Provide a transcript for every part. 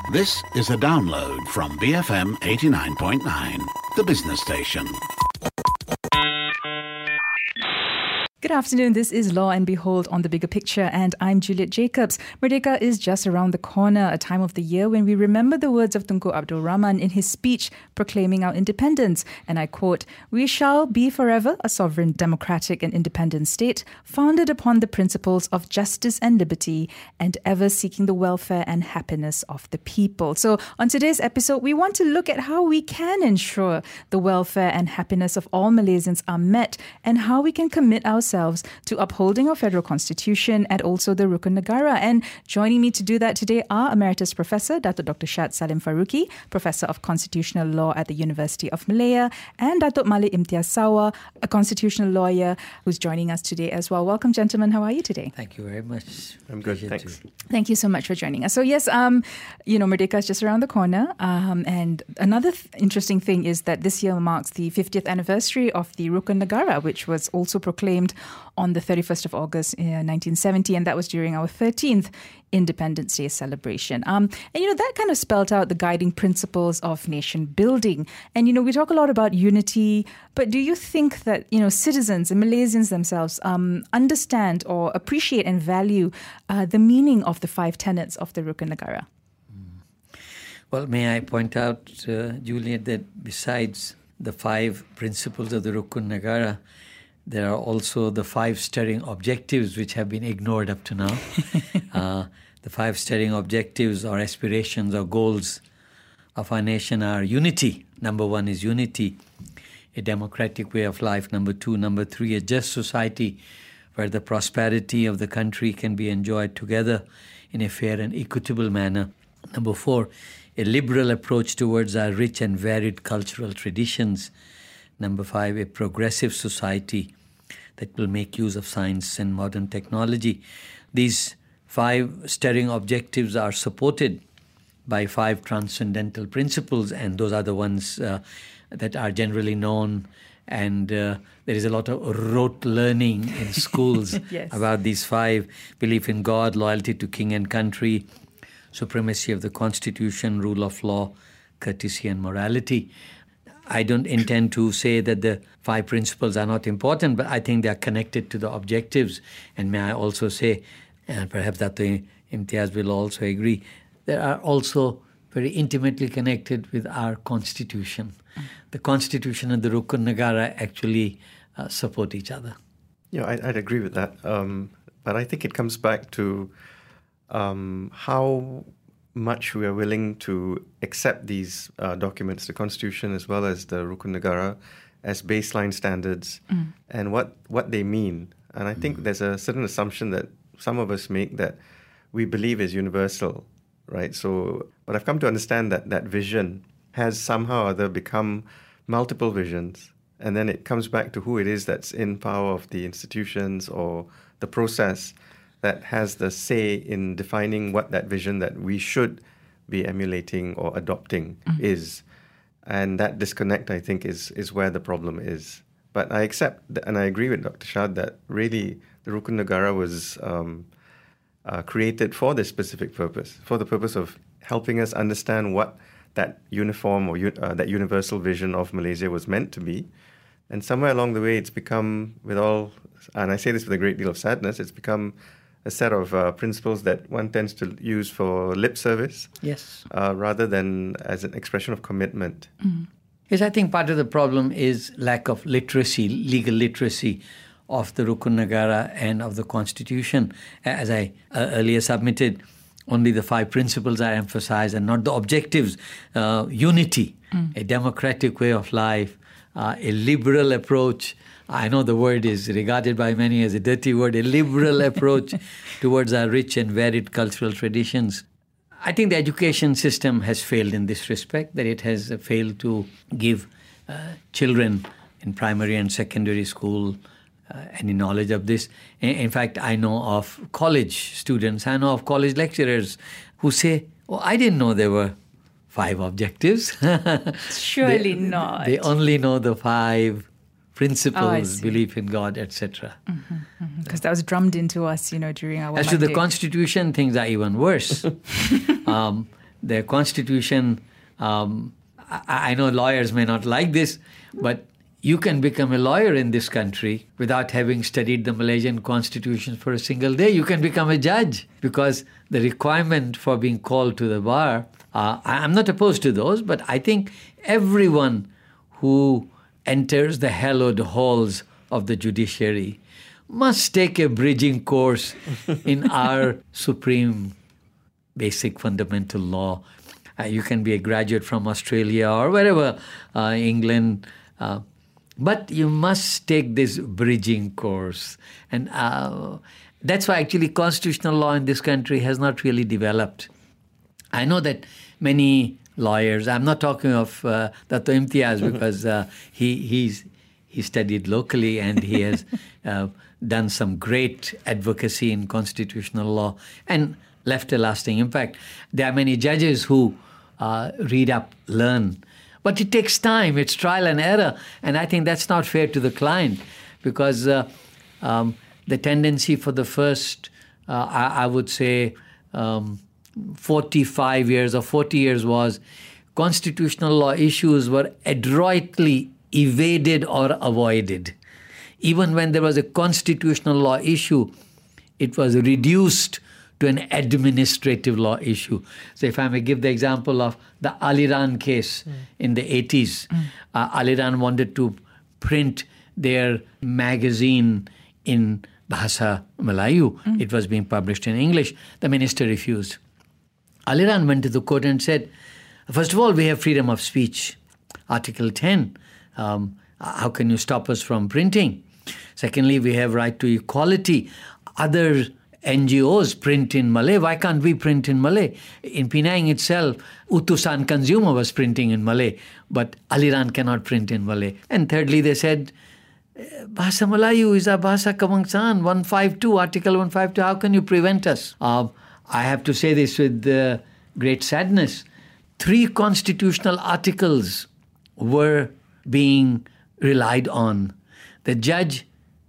This is a download from BFM 89.9, the business station. Good afternoon, this is Law and Behold on The Bigger Picture, and I'm Juliet Jacobs. Merdeka is just around the corner, a time of the year when we remember the words of Tunku Abdul Rahman in his speech proclaiming our independence. And I quote, "We shall be forever a sovereign, democratic and independent state, founded upon the principles of justice and liberty, and ever seeking the welfare and happiness of the people." So on today's episode, we want to look at how we can ensure the welfare and happiness of all Malaysians are met, and how we can commit ourselves to upholding our federal constitution and also the Rukun Negara. And joining me to do that today are Emeritus Professor Datuk Dr. Shad Salim Faruqi, Professor of Constitutional Law at the University of Malaya, and Datuk Malik Imtiaz Sawa, a constitutional lawyer who's joining us today as well. Welcome, gentlemen. How are you today? Thank you very much. I'm good, thanks. Thank you so much for joining us. So yes, Merdeka is just around the corner. And another interesting thing is that this year marks the 50th anniversary of the Rukun Negara, which was also proclaimed on the 31st of August 1970, and that was during our 13th Independence Day celebration. And that kind of spelled out the guiding principles of nation building. And, we talk a lot about unity, but do you think that, citizens and Malaysians themselves understand or appreciate and value the meaning of the 5 tenets of the Rukun Negara? Well, may I point out, Juliet, that besides the 5 principles of the Rukun Negara, there are also the 5 steering objectives which have been ignored up to now. The 5 steering objectives or aspirations or goals of our nation are unity. Number 1 is unity, a democratic way of life. Number 2, number 3, a just society where the prosperity of the country can be enjoyed together in a fair and equitable manner. Number 4, a liberal approach towards our rich and varied cultural traditions. Number 5, a progressive society that will make use of science and modern technology. These 5 steering objectives are supported by 5 transcendental principles, and those are the ones that are generally known. And there is a lot of rote learning in schools Yes. about these 5. Belief in God, loyalty to king and country, supremacy of the constitution, rule of law, courtesy and morality. I don't intend to say that the 5 principles are not important, but I think they are connected to the objectives. And may I also say, and perhaps that Imtiaz will also agree, they are also very intimately connected with our constitution. The constitution and the Rukun Negara actually support each other. Yeah, I'd agree with that. But I think it comes back to how much we are willing to accept these documents, the Constitution as well as the Rukun Negara, as baseline standards and what they mean. And I think there's a certain assumption that some of us make that we believe is universal, right? So, but I've come to understand that that vision has somehow or other become multiple visions. And then it comes back to who it is that's in power of the institutions or the process that has the say in defining what that vision that we should be emulating or adopting is. And that disconnect, I think, is where the problem is. But I accept, and I agree with Dr. Shad, that really the Rukun Negara was created for this specific purpose, for the purpose of helping us understand what that uniform or that universal vision of Malaysia was meant to be. And somewhere along the way, it's become, with all, and I say this with a great deal of sadness, it's become a set of principles that one tends to use for lip service, Yes. Rather than as an expression of commitment. Yes, I think part of the problem is lack of literacy, legal literacy of the Rukun Negara and of the Constitution. As I earlier submitted, only the 5 principles are emphasized and not the objectives. Unity, a democratic way of life, a liberal approach. I know the word is regarded by many as a dirty word, a liberal approach towards our rich and varied cultural traditions. I think the education system has failed in this respect, that it has failed to give children in primary and secondary school any knowledge of this. In fact, I know of college students, I know of college lecturers who say, "Oh, I didn't know there were 5 objectives." Surely not. They only know the 5 principles, belief in God, etc. Because that was drummed into us, during our As to the Monday. Constitution, things are even worse. the Constitution, I know lawyers may not like this, but you can become a lawyer in this country without having studied the Malaysian Constitution for a single day. You can become a judge because the requirement for being called to the bar, I'm not opposed to those, but I think everyone who enters the hallowed halls of the judiciary must take a bridging course in our supreme basic fundamental law. You can be a graduate from Australia or wherever, England, but you must take this bridging course. And that's why actually constitutional law in this country has not really developed. I know that many lawyers, I'm not talking of Dato' Imtiaz because he studied locally and he has done some great advocacy in constitutional law and left a lasting impact. There are many judges who read up, learn. But it takes time. It's trial and error. And I think that's not fair to the client because the tendency for the first, I would say, 45 years or 40 years was constitutional law issues were adroitly evaded or avoided. Even when there was a constitutional law issue, it was reduced to an administrative law issue. So if I may give the example of the Aliran case in the 80s, Aliran wanted to print their magazine in Bahasa Melayu. It was being published in English. The minister refused. Aliran went to the court and said, first of all, we have freedom of speech. Article 10. How can you stop us from printing? Secondly, we have right to equality. Other NGOs print in Malay. Why can't we print in Malay? In Penang itself, Utusan Consumer was printing in Malay, but Aliran cannot print in Malay. And thirdly, they said, Bahasa Melayu is a Bahasa Kebangsaan, 152, Article 152. How can you prevent us? I have to say this with great sadness. 3 constitutional articles were being relied on. The judge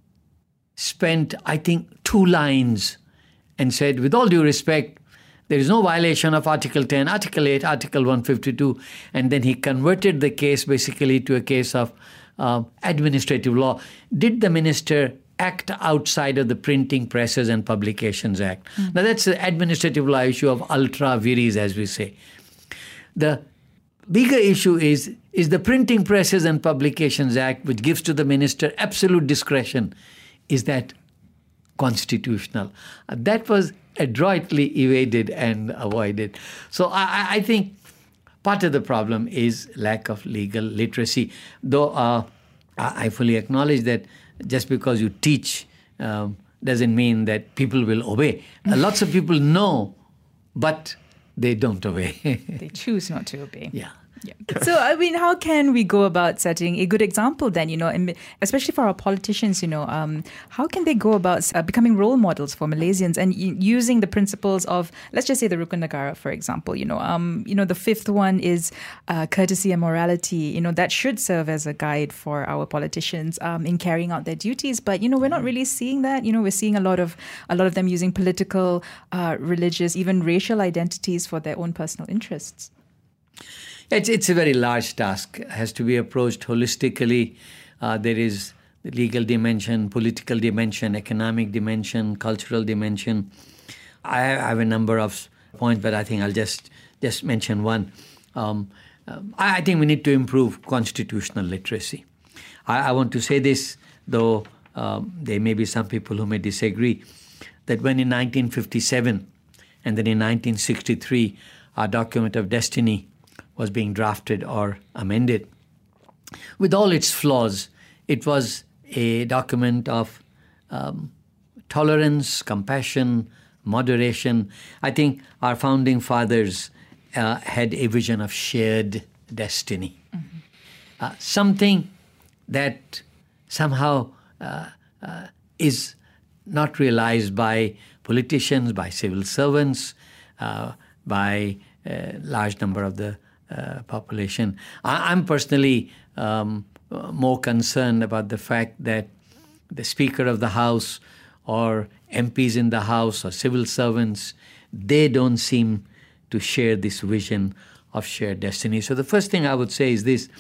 spent, I think, 2 lines and said, with all due respect, there is no violation of Article 10, Article 8, Article 152. And then he converted the case basically to a case of administrative law. Did the minister act outside of the Printing Presses and Publications Act? Now that's the administrative law issue of ultra viris, as we say. The bigger issue is the Printing Presses and Publications Act, which gives to the minister absolute discretion, is that constitutional? That was adroitly evaded and avoided. So I think part of the problem is lack of legal literacy. Though I fully acknowledge that just because you teach doesn't mean that people will obey. Lots of people know, but they don't obey. They choose not to obey. Yeah. Yeah. So, I mean, how can we go about setting a good example then, and especially for our politicians, how can they go about becoming role models for Malaysians and using the principles of, let's just say the Rukun Negara, for example, the 5th one is courtesy and morality, that should serve as a guide for our politicians in carrying out their duties. But, we're not really seeing that. We're seeing a lot of them using political, religious, even racial identities for their own personal interests. It's a very large task. It has to be approached holistically. There is the legal dimension, political dimension, economic dimension, cultural dimension. I have a number of points, but I think I'll just mention one. I think we need to improve constitutional literacy. I want to say this, though there may be some people who may disagree, that when in 1957 and then in 1963, our document of destiny was being drafted or amended. With all its flaws, it was a document of tolerance, compassion, moderation. I think our founding fathers had a vision of shared destiny. Something that somehow is not realized by politicians, by civil servants, by a large number of the population. I'm personally more concerned about the fact that the Speaker of the House or MPs in the House or civil servants, they don't seem to share this vision of shared destiny. So the first thing I would say is this.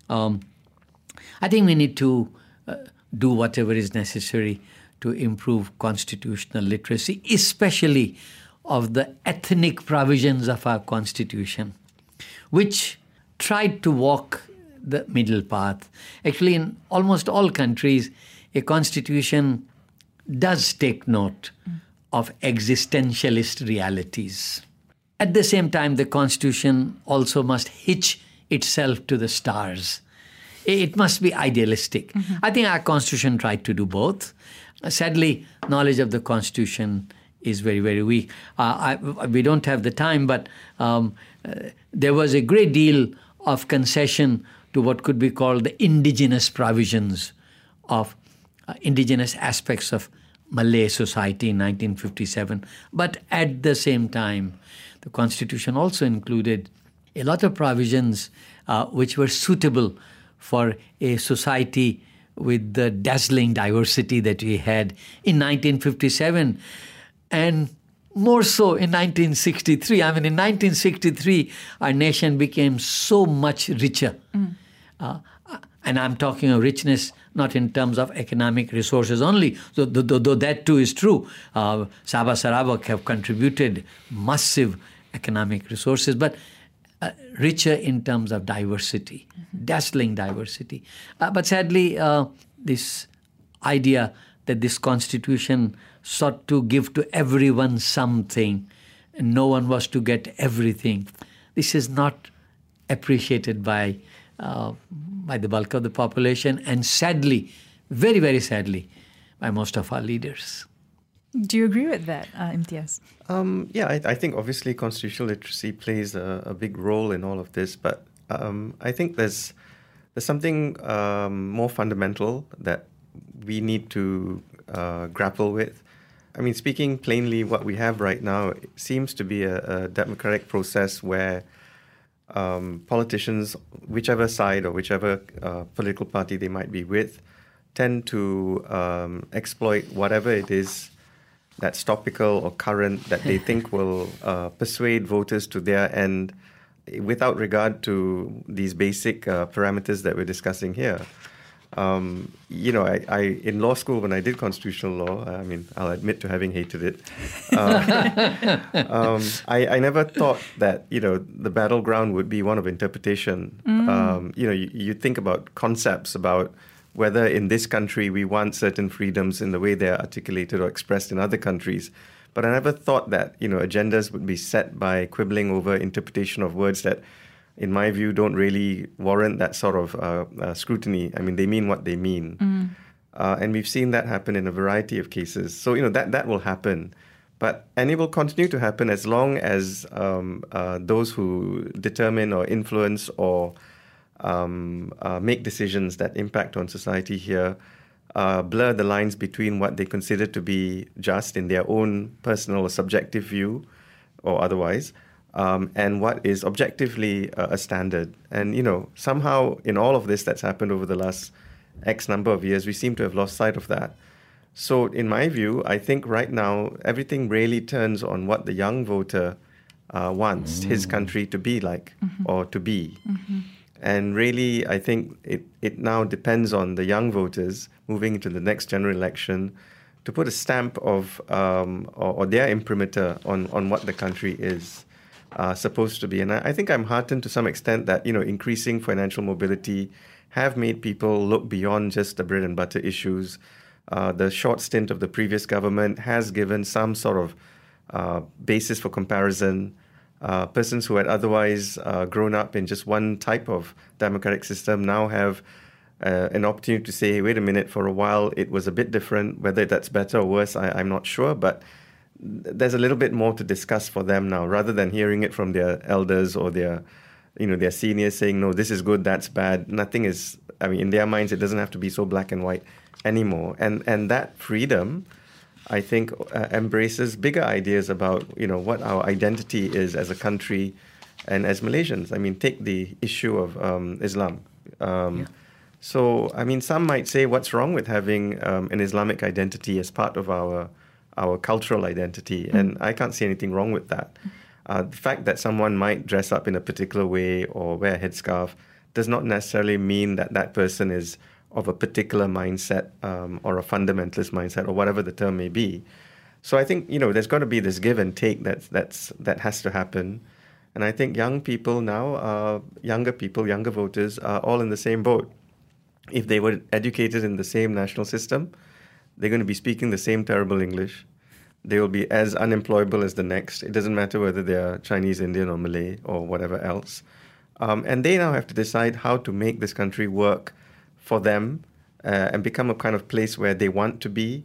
I think we need to do whatever is necessary to improve constitutional literacy, especially of the ethnic provisions of our constitution, which tried to walk the middle path. Actually, in almost all countries, a constitution does take note of existentialist realities. At the same time, the constitution also must hitch itself to the stars. It must be idealistic. I think our constitution tried to do both. Sadly, knowledge of the constitution is very, very weak. We don't have the time, but there was a great deal of concession to what could be called the indigenous provisions of indigenous aspects of Malay society in 1957. But at the same time, the constitution also included a lot of provisions which were suitable for a society with the dazzling diversity that we had in 1957, and more so in 1963. I mean, in 1963, our nation became so much richer. And I'm talking of richness not in terms of economic resources only, though that too is true. Sabah Sarawak have contributed massive economic resources, but richer in terms of diversity, dazzling diversity. But sadly, this idea that this constitution sought to give to everyone something and no one was to get everything, this is not appreciated by the bulk of the population, and sadly, very, very sadly, by most of our leaders. Do you agree with that, Imtiaz? I think obviously constitutional literacy plays a big role in all of this, but I think there's something more fundamental that we need to grapple with. I mean, speaking plainly, what we have right now seems to be a democratic process where politicians, whichever side or whichever political party they might be with, tend to exploit whatever it is that's topical or current that they think will persuade voters to their end without regard to these basic parameters that we're discussing here. I in law school, when I did constitutional law, I mean, I'll admit to having hated it. I never thought that, the battleground would be one of interpretation. You think about concepts about whether in this country we want certain freedoms in the way they're articulated or expressed in other countries. But I never thought that, agendas would be set by quibbling over interpretation of words that, in my view, don't really warrant that sort of scrutiny. I mean, they mean what they mean. And we've seen that happen in a variety of cases. So, that will happen. And it will continue to happen as long as those who determine or influence or make decisions that impact on society here blur the lines between what they consider to be just in their own personal or subjective view or otherwise, and what is objectively a standard. And, somehow in all of this that's happened over the last X number of years, we seem to have lost sight of that. So in my view, I think right now everything really turns on what the young voter wants his country to be like or to be. And really, I think it now depends on the young voters moving into the next general election to put a stamp of or their imprimatur on what the country is supposed to be. And I think I'm heartened to some extent that, increasing financial mobility have made people look beyond just the bread and butter issues. The short stint of the previous government has given some sort of basis for comparison. Persons who had otherwise grown up in just one type of democratic system now have an opportunity to say, hey, wait a minute, for a while it was a bit different. Whether that's better or worse, I'm not sure, but there's a little bit more to discuss for them now, rather than hearing it from their elders or their seniors saying, no, this is good, that's bad. Nothing is, in their minds, it doesn't have to be so black and white anymore. And that freedom, I think, embraces bigger ideas about, what our identity is as a country and as Malaysians. Take the issue of Islam. So, some might say, what's wrong with having an Islamic identity as part of our cultural identity? And I can't see anything wrong with that. The fact that someone might dress up in a particular way or wear a headscarf does not necessarily mean that that person is of a particular mindset or a fundamentalist mindset or whatever the term may be. So I think, there's got to be this give and take that has to happen. And I think young people now, younger voters, are all in the same boat. If they were educated in the same national system, they're going to be speaking the same terrible English. They will be as unemployable as the next. It doesn't matter whether they are Chinese, Indian, or Malay, or whatever else. And they now have to decide how to make this country work for them and become a kind of place where they want to be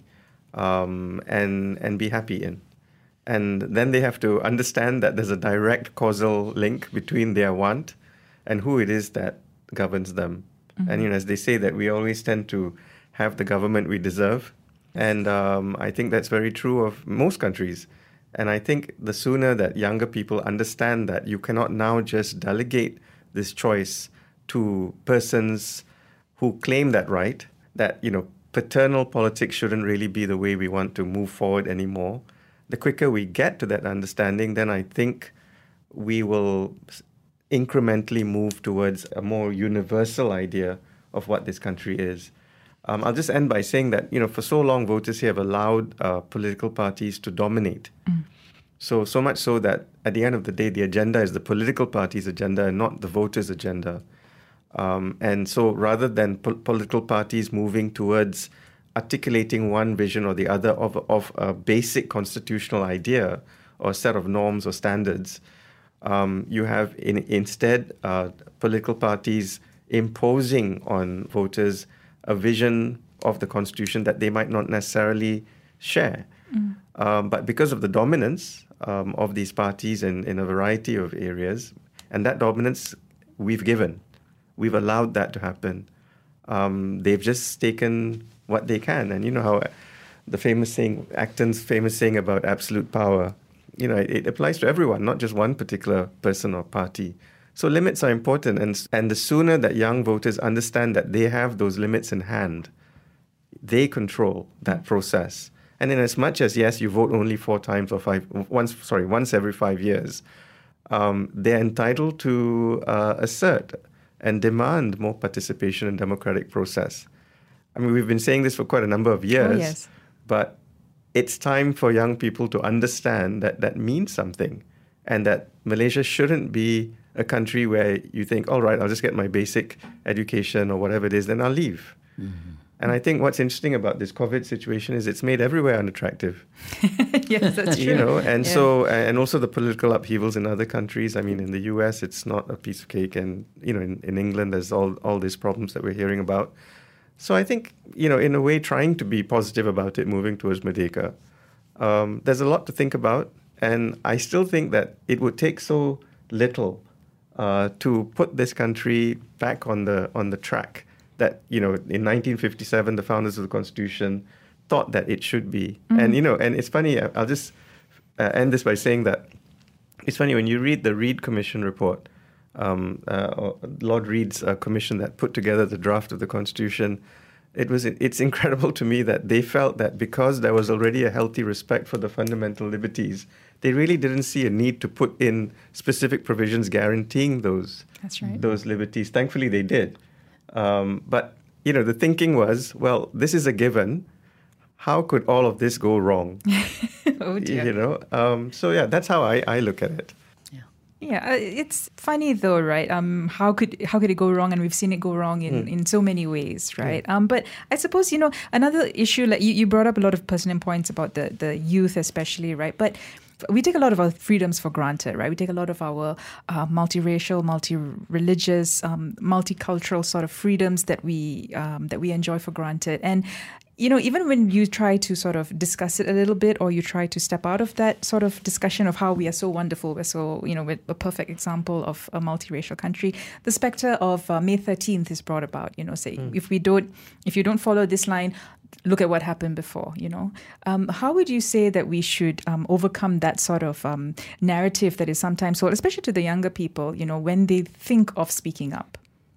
and be happy in. And then they have to understand that there's a direct causal link between their want and who it is that governs them. Mm-hmm. And, as they say, that we always tend to have the government we deserve. And I think that's very true of most countries. And I think the sooner that younger people understand that you cannot now just delegate this choice to persons who claim that right, that, paternal politics shouldn't really be the way we want to move forward anymore. The quicker we get to that understanding, then I think we will incrementally move towards a more universal idea of what this country is. I'll just end by saying that, for so long, voters here have allowed political parties to dominate. Mm. So much so that at the end of the day, the agenda is the political party's agenda and not the voters' agenda. And so rather than political parties moving towards articulating one vision or the other of a basic constitutional idea or set of norms or standards, you have instead political parties imposing on voters a vision of the Constitution that they might not necessarily share. Mm. But because of the dominance of these parties in a variety of areas, and that dominance we've allowed that to happen. They've just taken what they can. And you know how the famous saying, Acton's famous saying about absolute power, it applies to everyone, not just one particular person or party. So limits are important, and the sooner that young voters understand that they have those limits in hand, they control that process. And in as much as, yes, you vote only once every 5 years, they're entitled to assert and demand more participation in democratic process. I mean, we've been saying this for quite a number of years, yes. But it's time for young people to understand that that means something, and that Malaysia shouldn't be a country where you think, all right, I'll just get my basic education or whatever it is, then I'll leave. Mm-hmm. And I think what's interesting about this COVID situation is it's made everywhere unattractive. Yes, that's true. And also the political upheavals in other countries. I mean, in the US, it's not a piece of cake. And, in England, there's all these problems that we're hearing about. So I think, in a way, trying to be positive about it, moving towards Merdeka, there's a lot to think about. And I still think that it would take so little to put this country back on the track that, in 1957, the founders of the Constitution thought that it should be. Mm-hmm. And it's funny, I'll just end this by saying that it's funny when you read the Reid Commission report, Lord Reid's commission that put together the draft of the Constitution, it's incredible to me that they felt that because there was already a healthy respect for the fundamental liberties, they really didn't see a need to put in specific provisions guaranteeing those liberties. Thankfully, they did. But, the thinking was, well, this is a given. How could all of this go wrong? Oh, dear. That's how I look at it. Yeah, it's funny though, right? How could it go wrong? And we've seen it go wrong in so many ways, right? Yeah. But I suppose, another issue, like you brought up a lot of pertinent points about the youth especially, right? But we take a lot of our freedoms for granted, right? We take a lot of our multiracial, multi-religious, multicultural sort of freedoms that we enjoy for granted. And even when you try to sort of discuss it a little bit, or you try to step out of that sort of discussion of how we are so wonderful, we're so, we're a perfect example of a multiracial country, the specter of May 13th is brought about, if you don't follow this line, look at what happened before, How would you say that we should overcome that sort of narrative that is sometimes sold, especially to the younger people, when they think of speaking up?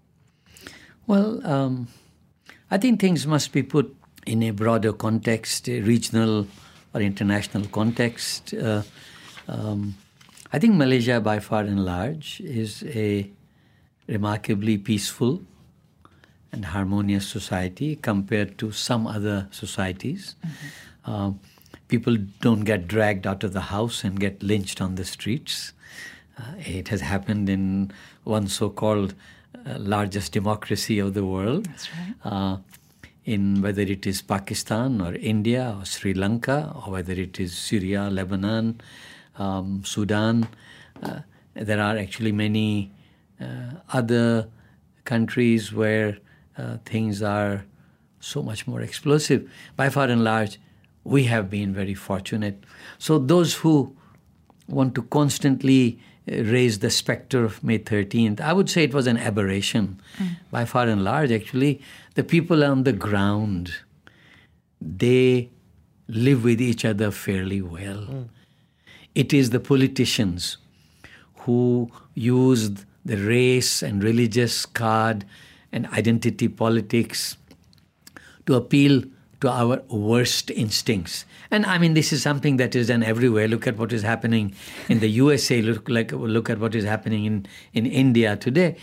Well, I think things must be put in a broader context, a regional or international context. I I think Malaysia, by far and large, is a remarkably peaceful and harmonious society compared to some other societies. People don't get dragged out of the house and get lynched on the streets. It has happened in one so-called largest democracy of the world. That's right. In whether it is Pakistan or India or Sri Lanka, or whether it is Syria, Lebanon, Sudan. There are actually many other countries where things are so much more explosive. By far and large, we have been very fortunate. So those who want to constantly raise the specter of May 13th, I would say it was an aberration. By far and large, actually, the people on the ground, they live with each other fairly well. It is the politicians who used the race and religious card and identity politics to appeal to our worst instincts. And I mean, this is something that is done everywhere. Look at what is happening in the USA. Look at what is happening in India today.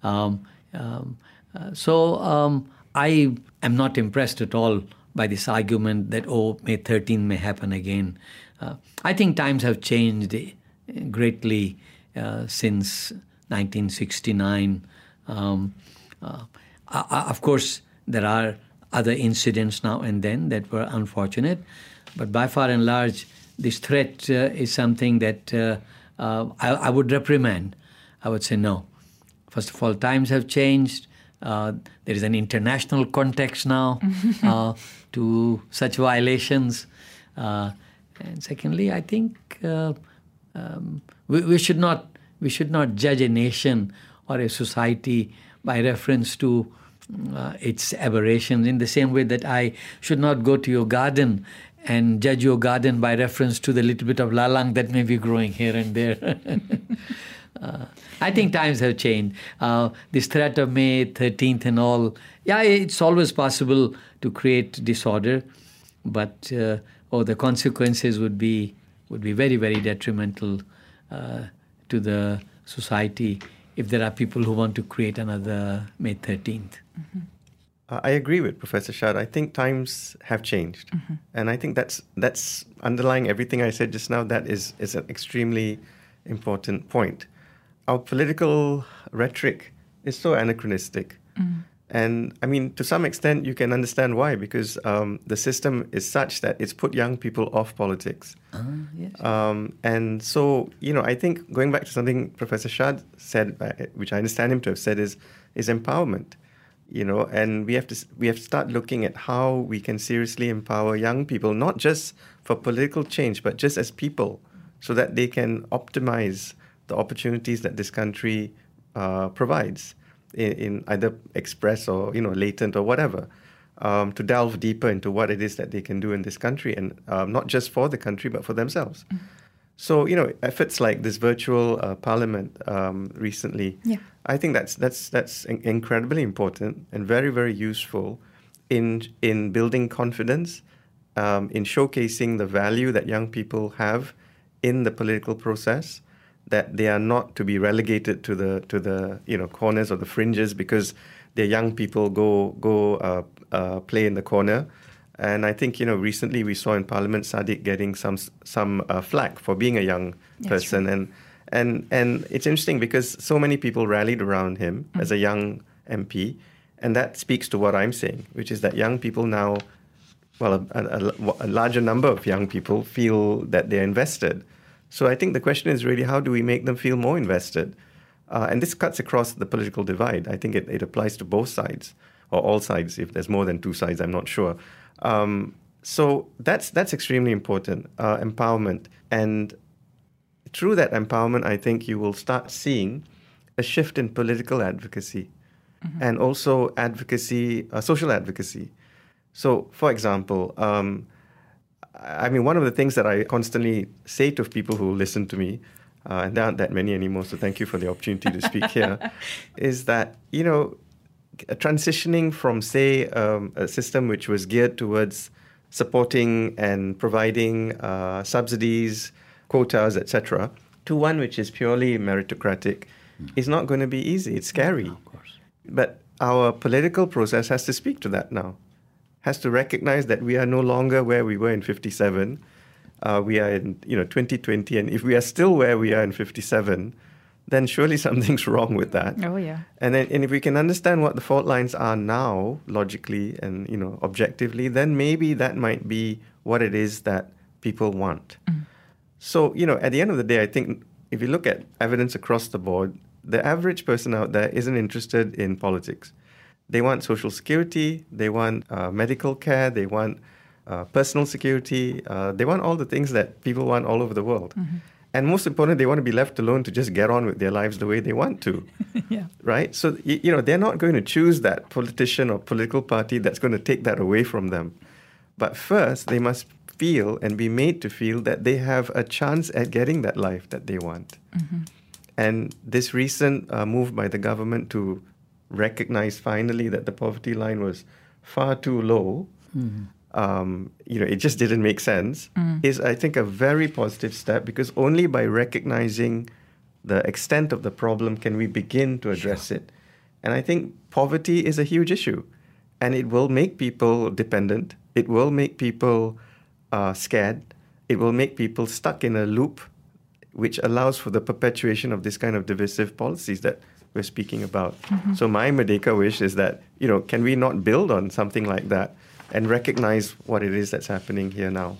So I am not impressed at all by this argument that, May 13 may happen again. I think times have changed greatly since 1969. Of course, there are other incidents now and then that were unfortunate, but by far and large, this threat is something that I would reprimand. I would say no. First of all, times have changed. There is an international context now to such violations. And secondly, I think we should not judge a nation or a society by reference to its aberrations, in the same way that I should not go to your garden and judge your garden by reference to the little bit of lalang that may be growing here and there. I think times have changed. This threat of May 13th and all, it's always possible to create disorder, but the consequences would be very, very detrimental to the society if there are people who want to create another May 13th. I agree with Professor Shad. I think times have changed. And I think that's underlying everything I said just now. That is an extremely important point. Our political rhetoric is so anachronistic. And I mean, to some extent, you can understand why, because the system is such that it's put young people off politics. Yes. And so, I think going back to something Professor Shad said, which I understand him to have said, is empowerment. And we have to start looking at how we can seriously empower young people, not just for political change, but just as people, so that they can optimize the opportunities that this country provides in either express or latent or whatever, to delve deeper into what it is that they can do in this country, and not just for the country but for themselves. So efforts like this virtual parliament recently, I think that's incredibly important and very, very useful in building confidence, in showcasing the value that young people have in the political process, that they are not to be relegated to the corners or the fringes because their young people go play in the corner. And I think recently we saw in Parliament Sadiq getting some flack for being a young person, and it's interesting because so many people rallied around him as a young MP, and that speaks to what I'm saying, which is that young people now, a larger number of young people feel that they're invested. So I think the question is really, how do we make them feel more invested? And this cuts across the political divide. I think it applies to both sides, or all sides. If there's more than two sides, I'm not sure. So that's extremely important, empowerment. And through that empowerment, I think you will start seeing a shift in political advocacy and also advocacy, social advocacy. So, for example, one of the things that I constantly say to people who listen to me, and there aren't that many anymore, so thank you for the opportunity to speak here, is that, transitioning from, say, a system which was geared towards supporting and providing subsidies, quotas, etc., to one which is purely meritocratic is not going to be easy. It's scary. Of course. But our political process has to speak to that now, has to recognize that we are no longer where we were in 57. We are in 2020, and if we are still where we are in 57, then surely something's wrong with that. Oh, yeah. And if we can understand what the fault lines are now, logically and objectively, then maybe that might be what it is that people want. So, at the end of the day, I think if you look at evidence across the board, the average person out there isn't interested in politics. They want social security, they want medical care, they want personal security, they want all the things that people want all over the world. And most importantly, they want to be left alone to just get on with their lives the way they want to. Yeah. Right? So, they're not going to choose that politician or political party that's going to take that away from them. But first, they must feel and be made to feel that they have a chance at getting that life that they want. And this recent move by the government to recognize finally that the poverty line was far too low, it just didn't make sense, is, I think, a very positive step, because only by recognizing the extent of the problem can we begin to address it. And I think poverty is a huge issue, and it will make people dependent. It will make people scared. It will make people stuck in a loop, which allows for the perpetuation of this kind of divisive policies that we're speaking about. So my Merdeka wish is that, can we not build on something like that and recognize what it is that's happening here now?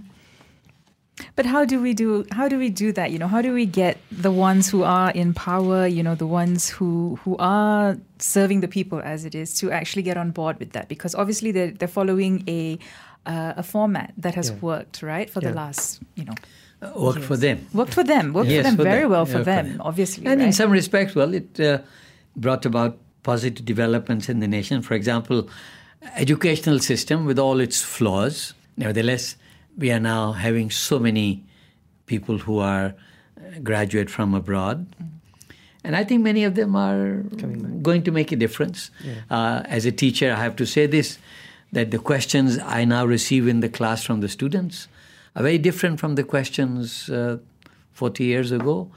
But how do we do that? How do we get the ones who are in power, the ones who are serving the people as it is, to actually get on board with that? Because obviously they're following a format that has worked, right, for the last, Worked for them. Worked for them. Worked Yes, for them for very them. well for Yeah, them, obviously. And right? in some respects, it brought about positive developments in the nation. For example, educational system with all its flaws. Nevertheless, we are now having so many people who are graduate from abroad. And I think many of them are going to make a difference. As a teacher, I have to say this, that the questions I now receive in the class from the students are very different from the questions 40 years ago.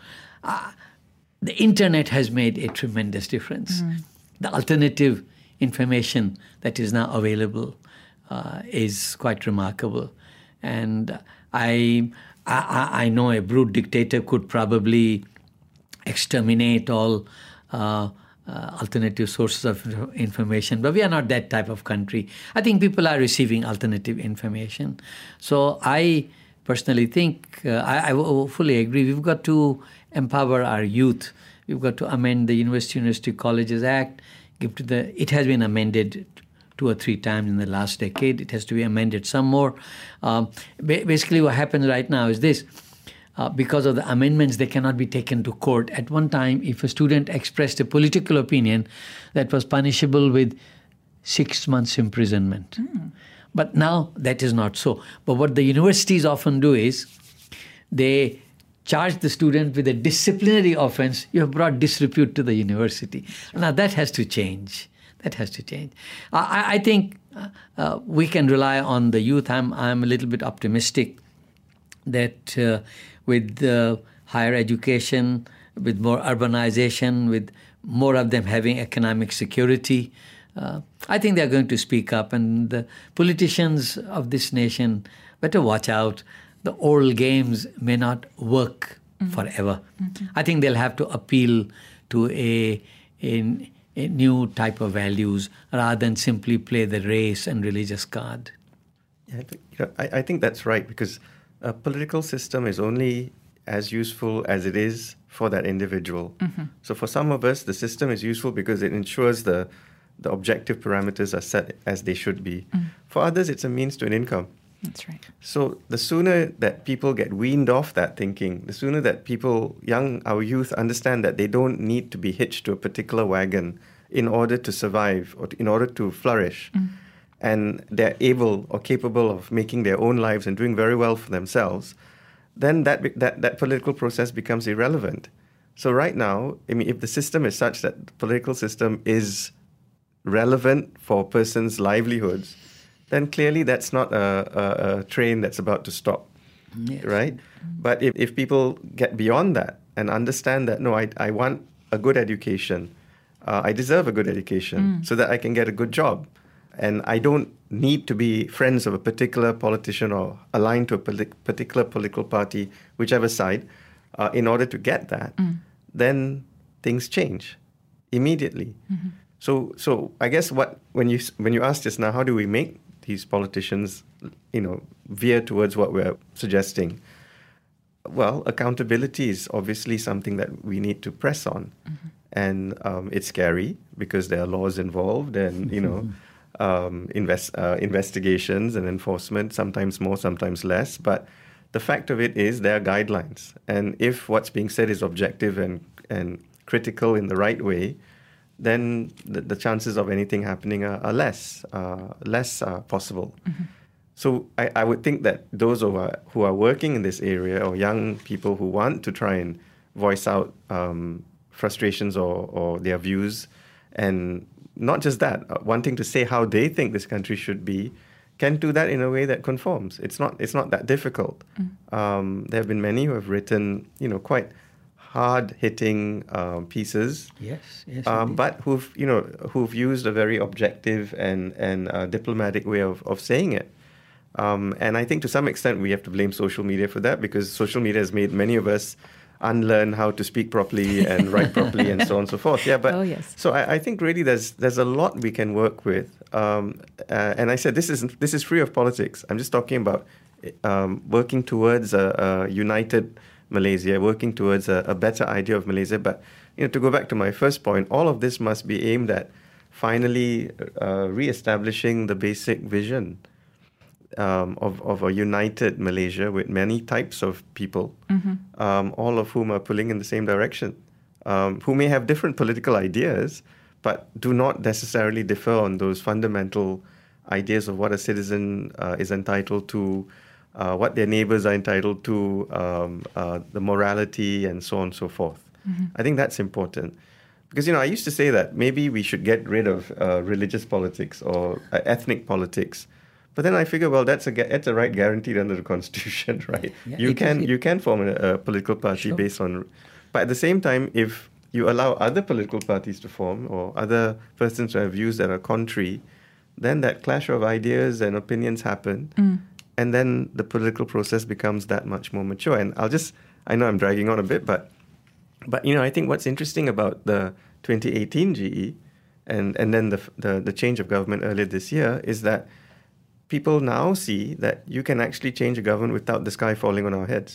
The internet has made a tremendous difference. The alternative information that is now available is quite remarkable. And I know a brute dictator could probably exterminate all alternative sources of information, but we are not that type of country. I think people are receiving alternative information. So I personally think, I fully agree, we've got to empower our youth. We've got to amend the University Colleges Act. It has been amended 2 or 3 times in the last decade. It has to be amended some more. Basically what happens right now is this. Because of the amendments, they cannot be taken to court. At one time, if a student expressed a political opinion, that was punishable with 6 months imprisonment. But now that is not so. But what the universities often do is they charge the student with a disciplinary offense. You have brought disrepute to the university. Now that has to change. That has to change. I think we can rely on the youth. I'm a little bit optimistic that with higher education, with more urbanization, with more of them having economic security, I think they're going to speak up. And the politicians of this nation better watch out. The old games may not work forever. I think they'll have to appeal to a new type of values rather than simply play the race and religious card. Yeah, I think that's right, because a political system is only as useful as it is for that individual. So for some of us, the system is useful because it ensures the objective parameters are set as they should be. For others, it's a means to an income. That's right. So the sooner that people get weaned off that thinking, the sooner that our youth understand that they don't need to be hitched to a particular wagon in order to survive or in order to flourish, and they're able or capable of making their own lives and doing very well for themselves, then that political process becomes irrelevant. So right now, if the system is such that the political system is relevant for a person's livelihoods, then clearly that's not a train that's about to stop. Yes. right? But if people get beyond that and understand that, no, I want a good education, I deserve a good education so that I can get a good job. And I don't need to be friends of a particular politician or aligned to a particular political party, whichever side, in order to get that, then things change immediately. So I guess when you asked just now, how do we make these politicians, veer towards what we're suggesting? Well, accountability is obviously something that we need to press on. And it's scary because there are laws involved and, investigations and enforcement, sometimes more, sometimes less. But the fact of it is there are guidelines. And if what's being said is objective and critical in the right way, then the chances of anything happening are less possible. So I would think that those who are working in this area, or young people who want to try and voice out frustrations or their views, and not just that, wanting to say how they think this country should be, can do that in a way that conforms. It's not that difficult. There have been many who have written, quite hard-hitting pieces. Yes. But who've used a very objective and diplomatic way of saying it. And I think to some extent we have to blame social media for that, because social media has made many of us unlearn how to speak properly and write properly and so on and so forth. Yeah, but so I think really there's a lot we can work with. And I said this is free of politics. I'm just talking about working towards a united Malaysia, working towards a better idea of Malaysia. But to go back to my first point, all of this must be aimed at finally re-establishing the basic vision of a united Malaysia with many types of people, all of whom are pulling in the same direction, who may have different political ideas, but do not necessarily differ on those fundamental ideas of what a citizen is entitled to, what their neighbors are entitled to, the morality, and so on and so forth. I think that's important. Because, I used to say that maybe we should get rid of religious politics or ethnic politics. But then I figure, well, that's a right guaranteed under the Constitution, right? Yeah, you can form a political party based on... But at the same time, if you allow other political parties to form or other persons who have views that are contrary, then that clash of ideas and opinions happen. And then the political process becomes that much more mature. And I know I'm dragging on a bit, but I think what's interesting about the 2018 GE and then the change of government earlier this year is that people now see that you can actually change a government without the sky falling on our heads,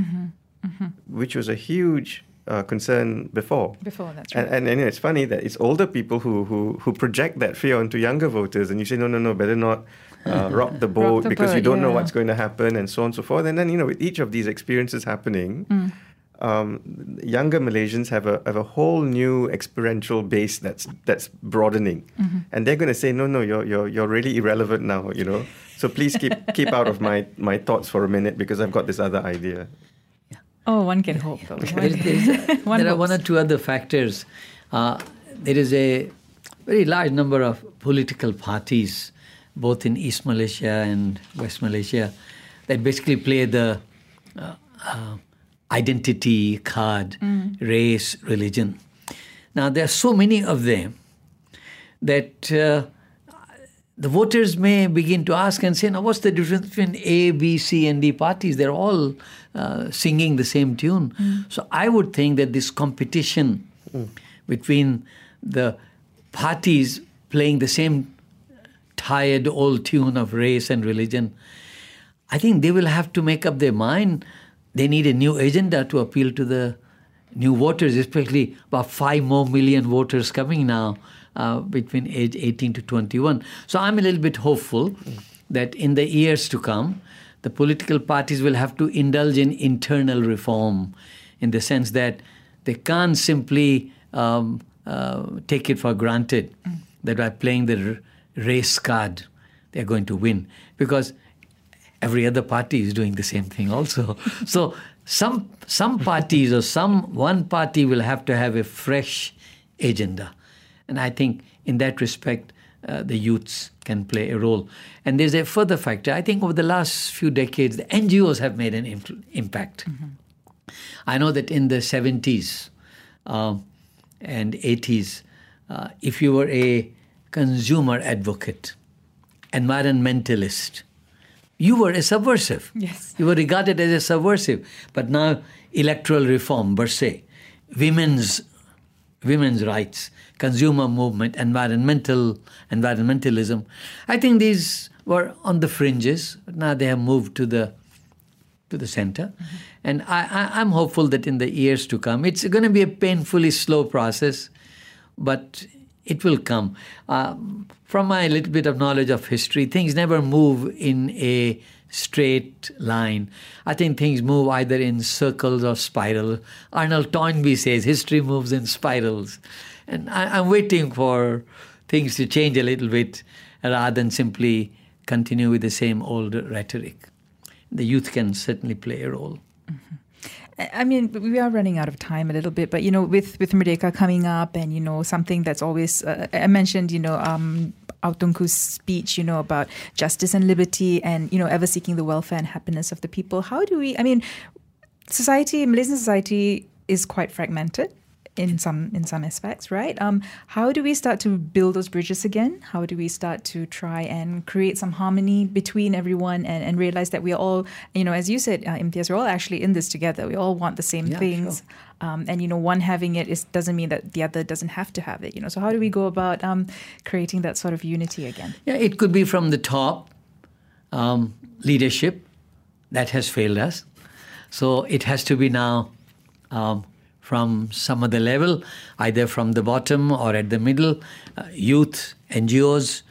which was a huge concern before. Before, that's right. And it's funny that it's older people who project that fear onto younger voters, and you say, no, better not rock the boat because you don't know what's going to happen, and so on and so forth. And then, with each of these experiences happening, younger Malaysians have a whole new experiential base that's broadening, and they're going to say, no, you're really irrelevant now, So please keep out of my thoughts for a minute because I've got this other idea. Yeah. Oh, one can hope. Though. There are one or two other factors. There is a very large number of political parties, both in East Malaysia and West Malaysia, that basically play the identity card, race, religion. Now, there are so many of them that the voters may begin to ask and say, now, what's the difference between A, B, C, and D parties? They're all singing the same tune. So I would think that this competition between the parties playing the same tired old tune of race and religion, I think they will have to make up their mind. They need a new agenda to appeal to the new voters, especially about 5 more million voters coming now between age 18 to 21. So I'm a little bit hopeful that in the years to come, the political parties will have to indulge in internal reform in the sense that they can't simply take it for granted that by playing the race card, they're going to win. Because every other party is doing the same thing also. So some parties or one party will have to have a fresh agenda. And I think in that respect, the youths can play a role. And there's a further factor. I think over the last few decades, the NGOs have made an impact. I know that in the 70s and 80s, if you were a consumer advocate, environmentalist, you were a subversive. Yes. You were regarded as a subversive. But now, electoral reform, per se, women's rights, consumer movement, environmentalism, I think these were on the fringes. But now they have moved to the center. And I'm hopeful that in the years to come, it's going to be a painfully slow process, but it will come. From my little bit of knowledge of history, things never move in a straight line. I think things move either in circles or spirals. Arnold Toynbee says history moves in spirals. And I'm waiting for things to change a little bit rather than simply continue with the same old rhetoric. The youth can certainly play a role. I mean, we are running out of time a little bit, but, with Merdeka coming up and, something that's always, I mentioned, Aw Tunku's speech, about justice and liberty and, ever seeking the welfare and happiness of the people. How do we, Malaysian society is quite fragmented in some aspects, right? How do we start to build those bridges again? How do we start to try and create some harmony between everyone and realize that we are all, as you said, Imtiaz, we're all actually in this together. We all want the same things. Sure. And, one having it doesn't mean that the other doesn't have to have it, So how do we go about creating that sort of unity again? Yeah, it could be from the top, leadership that has failed us. So it has to be now from some other level, either from the bottom or at the middle. Youth, NGOs,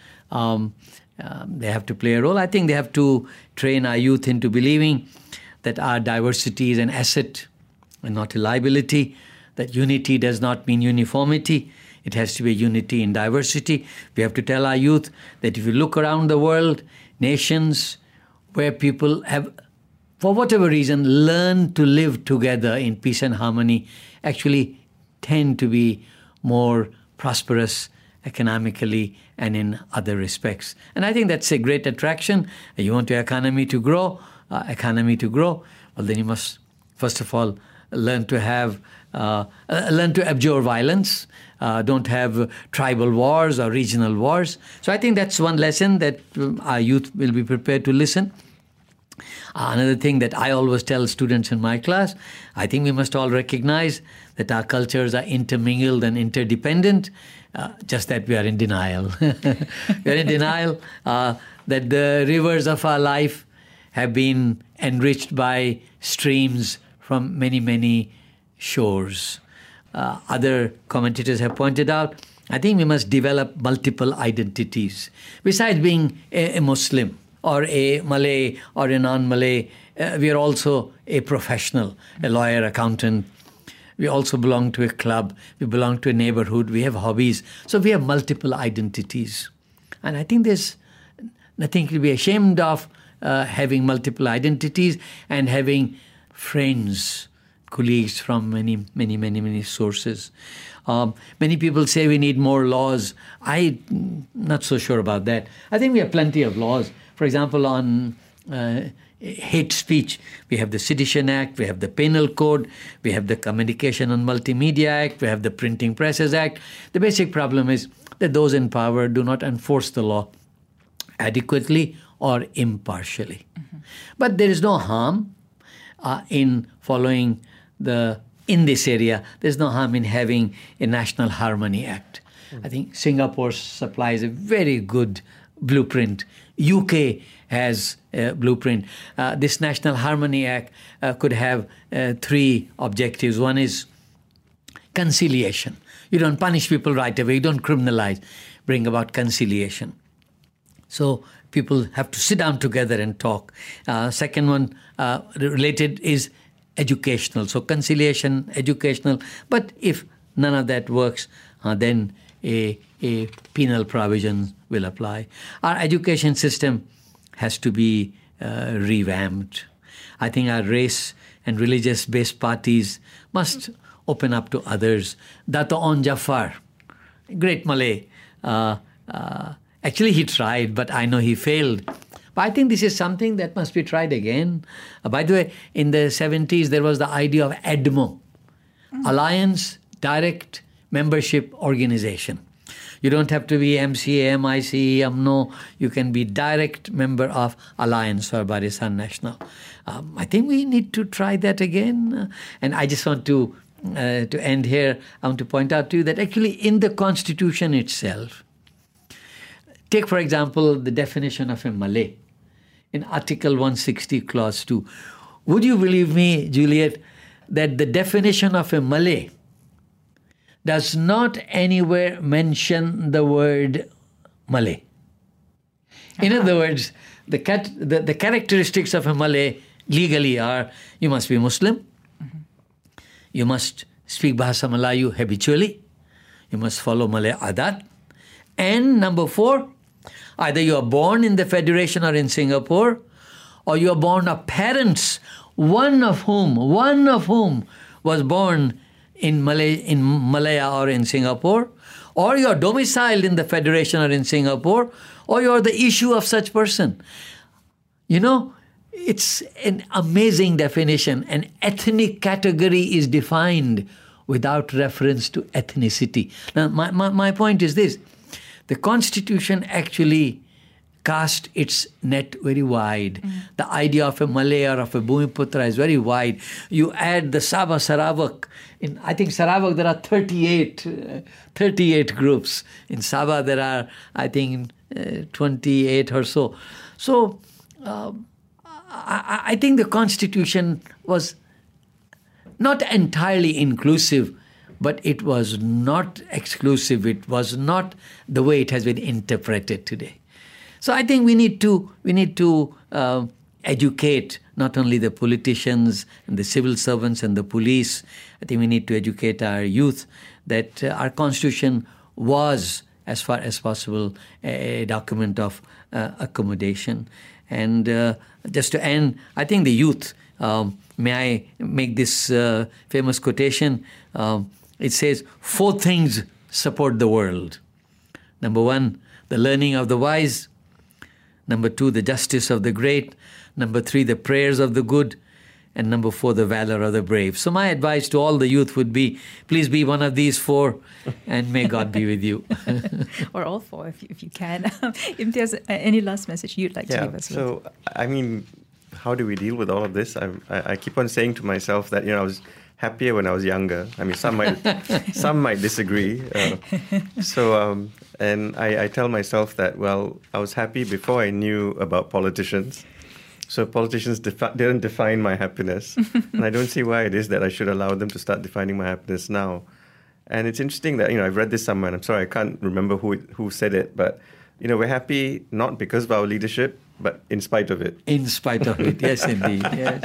they have to play a role. I think they have to train our youth into believing that our diversity is an asset and not a liability, that unity does not mean uniformity. It has to be unity in diversity. We have to tell our youth that if you look around the world, nations where people have, for whatever reason, learned to live together in peace and harmony actually tend to be more prosperous economically and in other respects. And I think that's a great attraction. You want your economy to grow, well, then you must, first of all, learn to abjure violence. Don't have tribal wars or regional wars. So I think that's one lesson that our youth will be prepared to listen. Another thing that I always tell students in my class, I think we must all recognize that our cultures are intermingled and interdependent, just that we are in denial. We are in denial that the rivers of our life have been enriched by streams from many, many shores. Other commentators have pointed out, I think we must develop multiple identities. Besides being a Muslim, or a Malay or a non-Malay, we are also a professional, a lawyer, accountant. We also belong to a club. We belong to a neighborhood. We have hobbies. So we have multiple identities. And I think there's nothing to be ashamed of having multiple identities and having friends, colleagues from many, many, many, many sources. Many people say we need more laws. I'm not so sure about that. I think we have plenty of laws. For example, on hate speech, we have the Sedition Act, we have the Penal Code, we have the Communication on Multimedia Act, we have the Printing Presses Act. The basic problem is that those in power do not enforce the law adequately or impartially. But there is no harm in following in this area. There's no harm in having a National Harmony Act. I think Singapore supplies a very good blueprint. UK has a blueprint. This National Harmony Act could have three objectives. One is conciliation. You don't punish people right away. You don't criminalize. Bring about conciliation. So people have to sit down together and talk. Second one related is educational. So conciliation, educational. But if none of that works, then a penal provision will apply. Our education system has to be revamped. I think our race and religious-based parties must open up to others. Dato' Onn Jaafar, great Malay Actually, he tried, but I know he failed. But I think this is something that must be tried again. By the way, in the 70s, there was the idea of ADMO, Alliance Direct Membership Organization. You don't have to be MCA, MIC, UMNO. You can be direct member of Alliance or Barisan National. I think we need to try that again. And I just want to end here, I want to point out to you that actually in the Constitution itself, take, for example, the definition of a Malay in Article 160, Clause 2. Would you believe me, Juliet, that the definition of a Malay does not anywhere mention the word Malay? In other words, the characteristics of a Malay legally are, you must be Muslim, you must speak Bahasa Melayu habitually, you must follow Malay Adat, and number 4, either you are born in the Federation or in Singapore, or you are born of parents, one of whom was born in Malaya or in Singapore, or you are domiciled in the Federation or in Singapore, or you are the issue of such person. You know, it's an amazing definition. An ethnic category is defined without reference to ethnicity. Now, my point is this. The Constitution actually cast its net very wide. The idea of a Malay or of a Bumiputra is very wide. You add the Sabah Sarawak. In, I think, Sarawak there are 38 groups. In Sabah there are, I think, 28 or so. So I think the Constitution was not entirely inclusive, but it was not exclusive. It was not the way it has been interpreted today. So I think we need to educate not only the politicians and the civil servants and the police. I think we need to educate our youth that our Constitution was, as far as possible, a document of accommodation. And just to end, I think the youth, may I make this famous quotation? It says, 4 things support the world. Number 1, the learning of the wise. Number 2, the justice of the great. Number 3, the prayers of the good. And number 4, the valor of the brave. So my advice to all the youth would be, please be one of these 4, and may God be with you. Or all 4, if you can. If there's any last message you'd like to give us. So, I mean, how do we deal with all of this? I keep on saying to myself that, I was happier when I was younger. I mean, some might disagree. And I tell myself that, well, I was happy before I knew about politicians. So politicians didn't define my happiness. And I don't see why it is that I should allow them to start defining my happiness now. And it's interesting that, I've read this somewhere, and I'm sorry, I can't remember who said it, but, we're happy not because of our leadership, but in spite of it. In spite of it, yes, indeed, yes.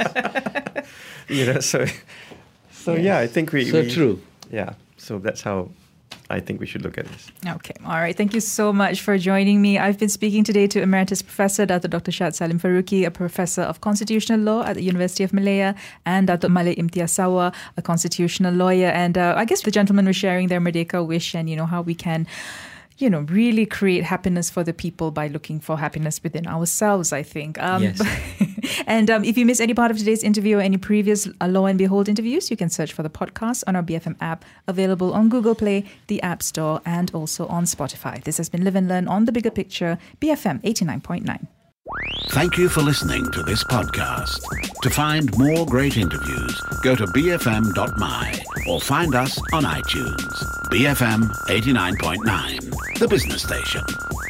Yeah, I think true. Yeah, so that's how I think we should look at this. Okay. All right. Thank you so much for joining me. I've been speaking today to Emeritus Professor Dr. Shad Salim Faruqi, a Professor of Constitutional Law at the University of Malaya, and Dr. Malay Imtiaz Sawa, a constitutional lawyer. And I guess the gentlemen were sharing their Merdeka wish and, how we can really create happiness for the people by looking for happiness within ourselves, I think. Yes. And if you miss any part of today's interview or any previous Law and Behold interviews, you can search for the podcast on our BFM app, available on Google Play, the App Store, and also on Spotify. This has been Live and Learn on The Bigger Picture, BFM 89.9. Thank you for listening to this podcast. To find more great interviews, go to bfm.my or find us on iTunes. BFM 89.9, the business station.